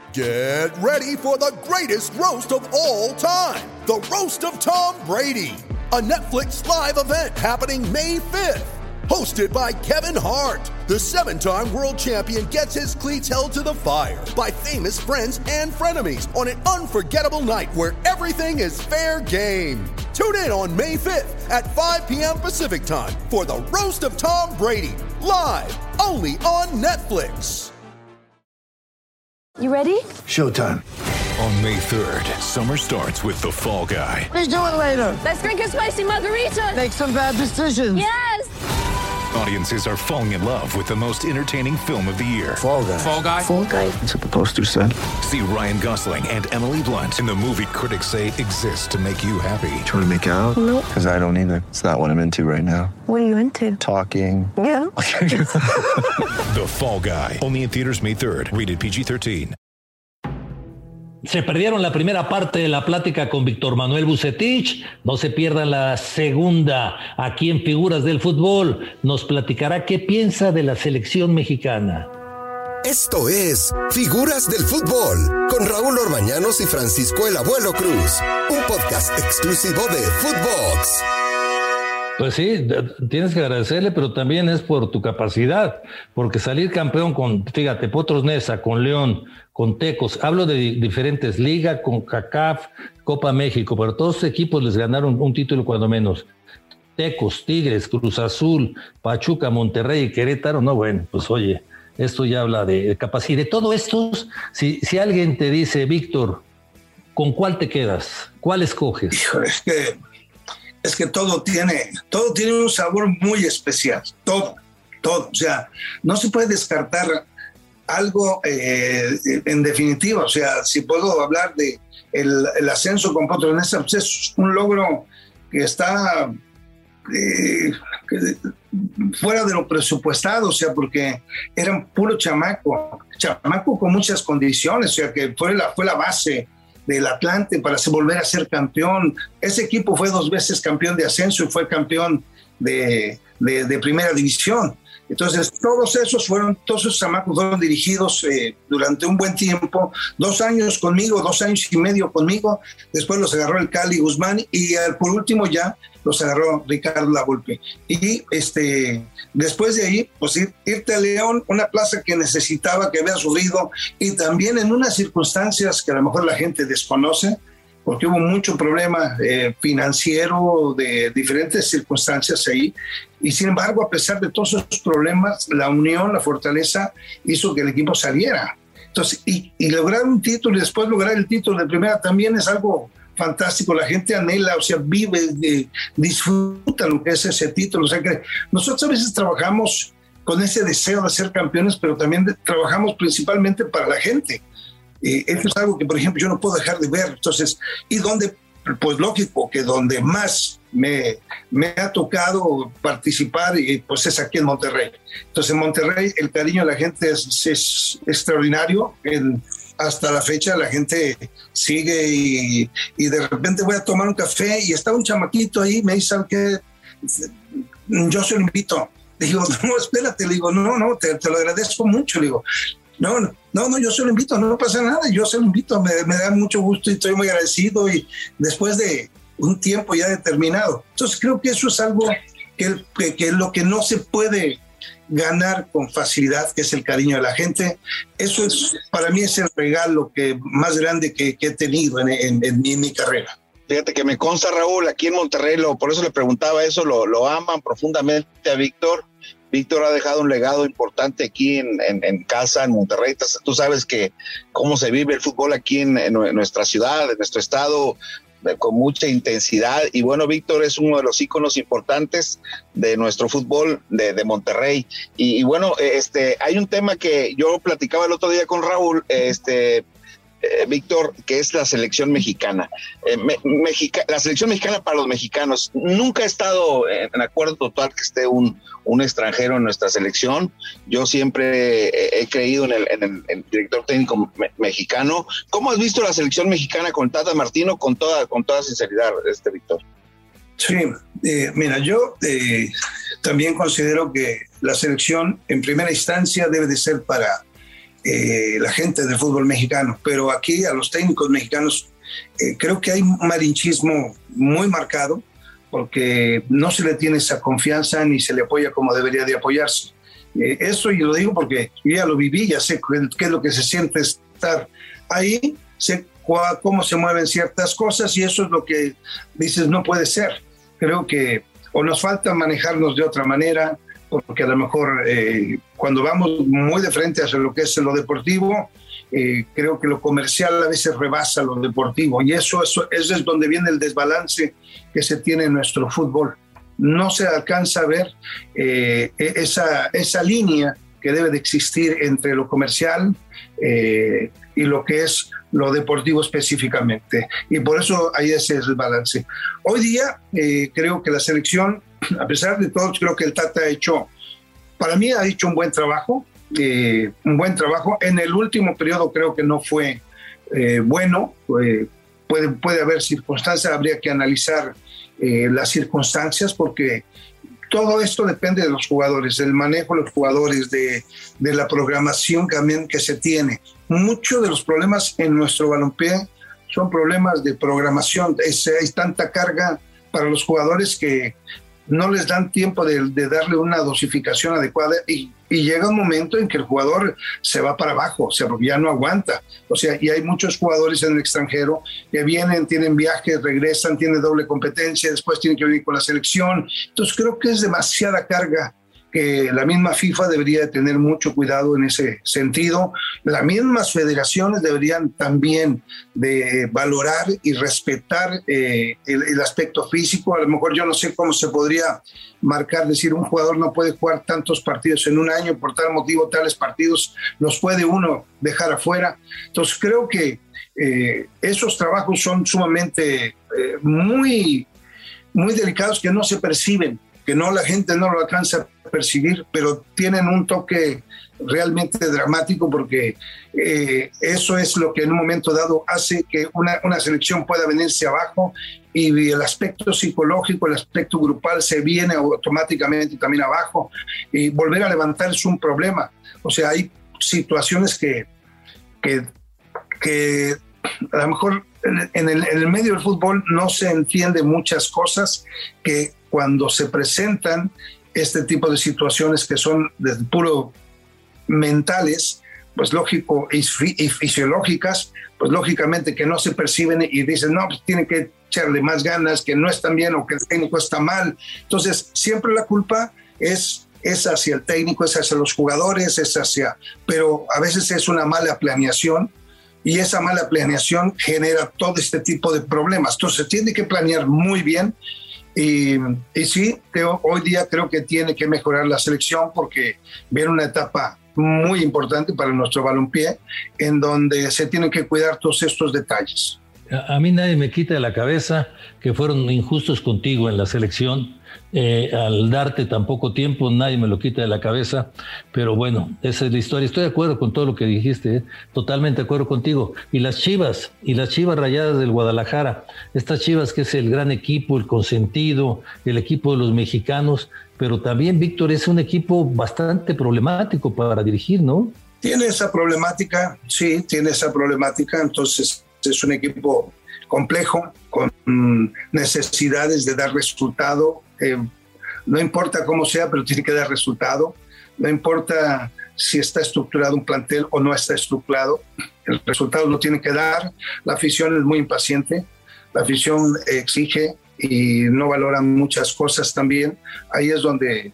Get ready for the greatest roast of all time, the Roast of Tom Brady, a Netflix live event happening May 5th. Hosted by Kevin Hart, the 7-time world champion gets his cleats held to the fire by famous friends and frenemies on an unforgettable night where everything is fair game. Tune in on May 5th at 5 p.m. Pacific time for the Roast of Tom Brady, live only on Netflix. You ready? Showtime. On May 3rd, summer starts with The Fall Guy. Let's do it later. Let's drink a spicy margarita. Make some bad decisions. Yes! Audiences are falling in love with the most entertaining film of the year. Fall Guy. Fall Guy? Fall Guy. That's what the poster said. See Ryan Gosling and Emily Blunt in the movie critics say exists to make you happy. Trying to make it out? Nope. Because I don't either. It's not what I'm into right now. What are you into? Talking. Yeah. The Fall Guy. Only in theaters May 3rd. Rated PG-13. Se perdieron la primera parte de la plática con Víctor Manuel Vucetich. No se pierdan la segunda aquí en Figuras del Fútbol. Nos platicará qué piensa de la selección mexicana. Esto es Figuras del Fútbol con Raúl Orbañanos y Francisco el Abuelo Cruz. Un podcast exclusivo de Footbox. Pues sí, tienes que agradecerle, pero también es por tu capacidad, porque salir campeón con, fíjate, Potros Neza, con León, con Tecos, hablo de diferentes ligas, con CACAF, Copa México, pero todos los equipos les ganaron un título cuando menos. Tecos, Tigres, Cruz Azul, Pachuca, Monterrey y Querétaro, no, bueno, pues oye, esto ya habla de capacidad. De todo esto, si alguien te dice, Víctor, ¿con cuál te quedas? ¿Cuál escoges? Híjole, es que todo tiene un sabor muy especial, todo, o sea, no se puede descartar algo en definitiva, o sea, si puedo hablar de el ascenso con Potros Neza, pues es un logro que está fuera de lo presupuestado, o sea, porque era puro chamaco con muchas condiciones, o sea, que fue la base del Atlante para volver a ser campeón. Ese equipo fue 2 veces campeón de ascenso y fue campeón de primera división. Entonces, todos esos chamacos fueron dirigidos durante un buen tiempo, 2 años conmigo, 2 años y medio conmigo, después los agarró el Cali Guzmán y por último ya los agarró Ricardo Lavolpe. Y después de ahí, pues irte a León, una plaza que necesitaba, que había sufrido, y también en unas circunstancias que a lo mejor la gente desconoce, porque hubo mucho problema financiero de diferentes circunstancias ahí, y sin embargo, a pesar de todos esos problemas, la unión, la fortaleza hizo que el equipo saliera. Entonces, y lograr un título y después lograr el título de primera también es algo fantástico. La gente anhela, o sea, vive, disfruta lo que es ese título. O sea, que nosotros a veces trabajamos con ese deseo de ser campeones, pero también trabajamos principalmente para la gente. Eso es algo que, por ejemplo, yo no puedo dejar de ver. Entonces, y donde, pues lógico, que donde más me ha tocado participar, pues es aquí en Monterrey. Entonces, en Monterrey el cariño de la gente es extraordinario. Hasta la fecha la gente sigue y de repente voy a tomar un café y está un chamaquito ahí, me dice, ¿sabes qué? Yo se lo invito. Le digo, no, espérate, le digo, no, te lo agradezco mucho, le digo, no, yo se lo invito, no pasa nada, yo se lo invito, me da mucho gusto y estoy muy agradecido, y después de un tiempo ya determinado. Entonces creo que eso es algo que lo que no se puede ganar con facilidad, que es el cariño de la gente. Eso es, para mí, es el regalo más grande que he tenido en mi carrera. Fíjate que me consta, Raúl, aquí en Monterrey, por eso le preguntaba eso, lo aman profundamente a Víctor. Víctor ha dejado un legado importante aquí en casa, en Monterrey. Tú sabes que cómo se vive el fútbol aquí en nuestra ciudad, en nuestro estado, con mucha intensidad. Y bueno, Víctor es uno de los íconos importantes de nuestro fútbol de Monterrey. Y bueno, hay un tema que yo platicaba el otro día con Raúl, Víctor, que es la selección mexicana. La selección mexicana para los mexicanos. Nunca he estado en acuerdo total que esté un extranjero en nuestra selección. Yo siempre he creído en el director técnico mexicano. ¿Cómo has visto la selección mexicana con Tata Martino, con toda sinceridad, Víctor? Sí, mira, yo también considero que la selección en primera instancia debe de ser para la gente del fútbol mexicano, pero aquí a los técnicos mexicanos creo que hay un malinchismo muy marcado, porque no se le tiene esa confianza ni se le apoya como debería de apoyarse. Eso yo lo digo porque yo ya lo viví, ya sé qué es lo que se siente estar ahí, sé cómo se mueven ciertas cosas, y eso es lo que dices, no puede ser. Creo que o nos falta manejarnos de otra manera, porque a lo mejor cuando vamos muy de frente hacia lo que es lo deportivo, creo que lo comercial a veces rebasa lo deportivo, y eso es donde viene el desbalance que se tiene en nuestro fútbol. No se alcanza a ver esa línea que debe de existir entre lo comercial y lo que es lo deportivo específicamente, y por eso hay ese desbalance. Hoy día creo que la selección, a pesar de todo, creo que el Tata para mí ha hecho un buen trabajo. En el último periodo creo que no fue bueno. Puede haber circunstancias, habría que analizar las circunstancias, porque todo esto depende de los jugadores, del manejo de los jugadores, de la programación también que se tiene. Muchos de los problemas en nuestro balompié son problemas de programación. Hay tanta carga para los jugadores que no les dan tiempo de darle una dosificación adecuada, y llega un momento en que el jugador se va para abajo, o sea, porque ya no aguanta. O sea, y hay muchos jugadores en el extranjero que vienen, tienen viajes, regresan, tienen doble competencia, después tienen que venir con la selección. Entonces creo que es demasiada carga, que la misma FIFA debería de tener mucho cuidado en ese sentido. Las mismas federaciones deberían también de valorar y respetar el aspecto físico. A lo mejor yo no sé cómo se podría marcar, decir, un jugador no puede jugar tantos partidos en un año, por tal motivo tales partidos los puede uno dejar afuera. Entonces creo que esos trabajos son sumamente muy, muy delicados, que no se perciben, que la gente no lo alcanza a percibir, pero tienen un toque realmente dramático, porque eso es lo que en un momento dado hace que una selección pueda venirse abajo, y el aspecto psicológico, el aspecto grupal se viene automáticamente también abajo, y volver a levantar es un problema. O sea, hay situaciones que a lo mejor en el medio del fútbol no se entiende muchas cosas, que cuando se presentan este tipo de situaciones que son de puro mentales, pues lógico, y fisiológicas, pues lógicamente que no se perciben, y dicen, no, pues tienen que echarle más ganas, que no están bien, o que el técnico está mal. Entonces siempre la culpa es hacia el técnico, es hacia los jugadores, pero a veces es una mala planeación, y esa mala planeación genera todo este tipo de problemas. Entonces se tiene que planear muy bien. Y sí, hoy día creo que tiene que mejorar la selección, porque viene una etapa muy importante para nuestro balompié, en donde se tienen que cuidar todos estos detalles. A mí nadie me quita de la cabeza que fueron injustos contigo en la selección. Al darte tan poco tiempo, nadie me lo quita de la cabeza, pero bueno, esa es la historia. Estoy de acuerdo con todo lo que dijiste, totalmente de acuerdo contigo. Y las Chivas Rayadas del Guadalajara, estas Chivas que es el gran equipo, el consentido, el equipo de los mexicanos, pero también, Víctor, es un equipo bastante problemático para dirigir, ¿no? Tiene esa problemática, sí, tiene esa problemática. Entonces es un equipo complejo, con necesidades de dar resultado. No importa cómo sea, pero tiene que dar resultado. No importa si está estructurado un plantel o no está estructurado, el resultado lo tiene que dar. La afición es muy impaciente, la afición exige y no valora muchas cosas también. Ahí es donde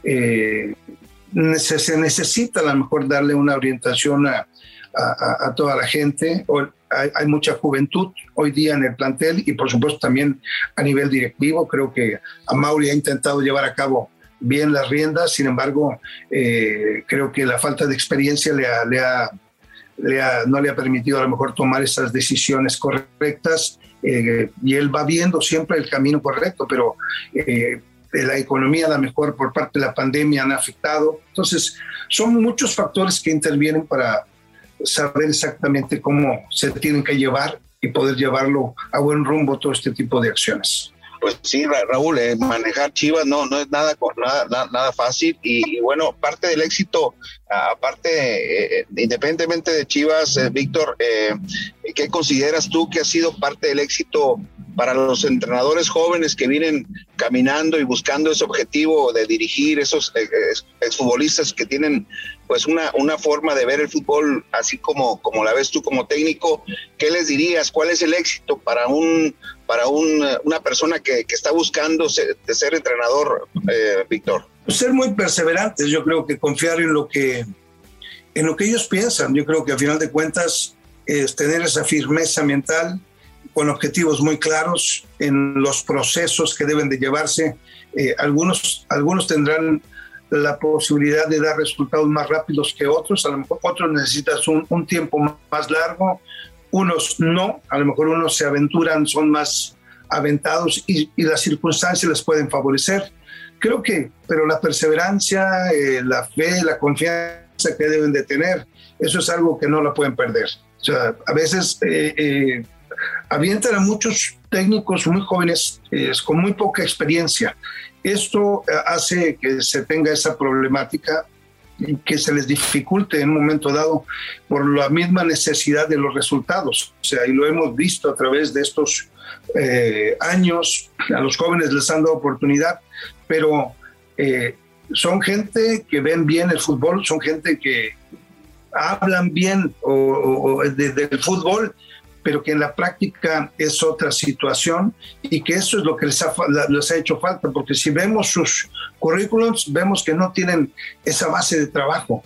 se necesita a lo mejor darle una orientación a toda la gente. Hay mucha juventud hoy día en el plantel, y por supuesto también a nivel directivo. Creo que Amaury ha intentado llevar a cabo bien las riendas, sin embargo creo que la falta de experiencia no le ha permitido a lo mejor tomar esas decisiones correctas, y él va viendo siempre el camino correcto, pero la economía a lo mejor por parte de la pandemia han afectado. Entonces son muchos factores que intervienen para saber exactamente cómo se tienen que llevar y poder llevarlo a buen rumbo todo este tipo de acciones. Pues sí, Raúl, manejar Chivas no es nada fácil y bueno, parte del éxito, aparte, independientemente de Chivas, Víctor, ¿qué consideras tú que ha sido parte del éxito para los entrenadores jóvenes que vienen caminando y buscando ese objetivo de dirigir esos exfutbolistas que tienen pues una forma de ver el fútbol así como la ves tú como técnico? ¿Qué les dirías? ¿Cuál es el éxito para una persona que está buscando ser entrenador, Víctor? Ser muy perseverantes, yo creo que confiar en lo que ellos piensan. Yo creo que a final de cuentas es tener esa firmeza mental con objetivos muy claros en los procesos que deben de llevarse. Algunos tendrán la posibilidad de dar resultados más rápidos que otros, a lo mejor otros necesitan un tiempo más largo, unos no, a lo mejor unos se aventuran, son más aventados y las circunstancias les pueden favorecer. Creo que, pero la perseverancia, la fe, la confianza que deben de tener, eso es algo que no la pueden perder. O sea, a veces avientan a muchos técnicos muy jóvenes con muy poca experiencia. Esto hace que se tenga esa problemática y que se les dificulte en un momento dado por la misma necesidad de los resultados. O sea, y lo hemos visto a través de estos años, a los jóvenes les han dado oportunidad, pero son gente que ven bien el fútbol, son gente que hablan bien del fútbol, pero que en la práctica es otra situación y que eso es lo que les ha hecho falta, porque si vemos sus currículums, vemos que no tienen esa base de trabajo,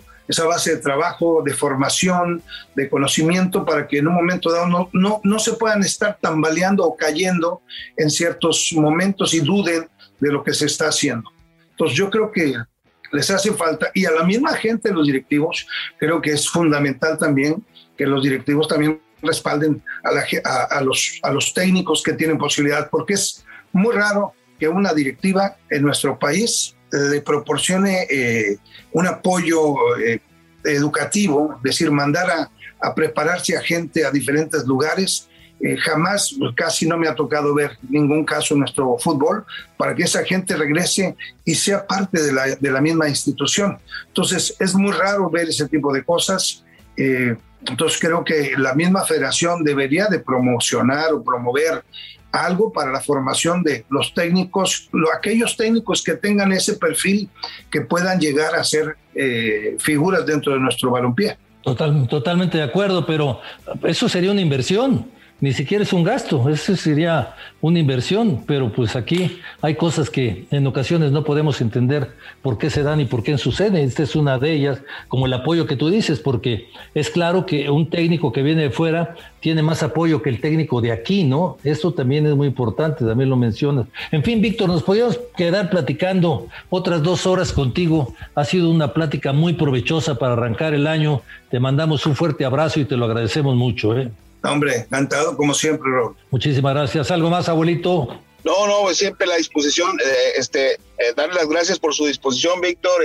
de formación, de conocimiento, para que en un momento dado no se puedan estar tambaleando o cayendo en ciertos momentos y duden de lo que se está haciendo. Entonces yo creo que les hace falta, y a la misma gente, los directivos, creo que es fundamental también que los directivos también respalden a los técnicos que tienen posibilidad, porque es muy raro que una directiva en nuestro país le proporcione un apoyo educativo, es decir, mandar a prepararse a gente a diferentes lugares. Jamás, casi no me ha tocado ver ningún caso en nuestro fútbol para que esa gente regrese y sea parte de la misma institución. Entonces es muy raro ver ese tipo de cosas. Entonces creo que la misma federación debería de promocionar o promover algo para la formación de los técnicos, aquellos técnicos que tengan ese perfil, que puedan llegar a ser figuras dentro de nuestro balompié. Totalmente de acuerdo, pero eso sería una inversión. Ni siquiera es un gasto, eso sería una inversión, pero pues aquí hay cosas que en ocasiones no podemos entender por qué se dan y por qué suceden. Esta es una de ellas, como el apoyo que tú dices, porque es claro que un técnico que viene de fuera tiene más apoyo que el técnico de aquí, ¿no? Esto también es muy importante, también lo mencionas. En fin, Víctor, nos podríamos quedar platicando otras 2 horas contigo. Ha sido una plática muy provechosa para arrancar el año. Te mandamos un fuerte abrazo y te lo agradecemos mucho, ¿eh? Hombre, encantado como siempre, Raúl. Muchísimas gracias. ¿Algo más, abuelito? No, siempre la disposición, darle las gracias por su disposición, Víctor.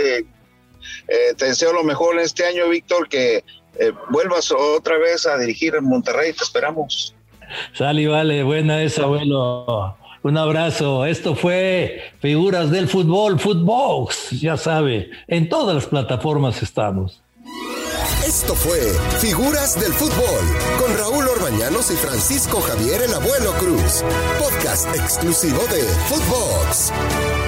Te deseo lo mejor en este año, Víctor, que vuelvas otra vez a dirigir en Monterrey, te esperamos. Sale y vale, buena esa, abuelo. Un abrazo. Esto fue Figuras del Fútbol, Footbox, ya sabe, en todas las plataformas estamos. Esto fue Figuras del Fútbol con Raúl Orbañanos y Francisco Javier el Abuelo Cruz. Podcast exclusivo de Footbox.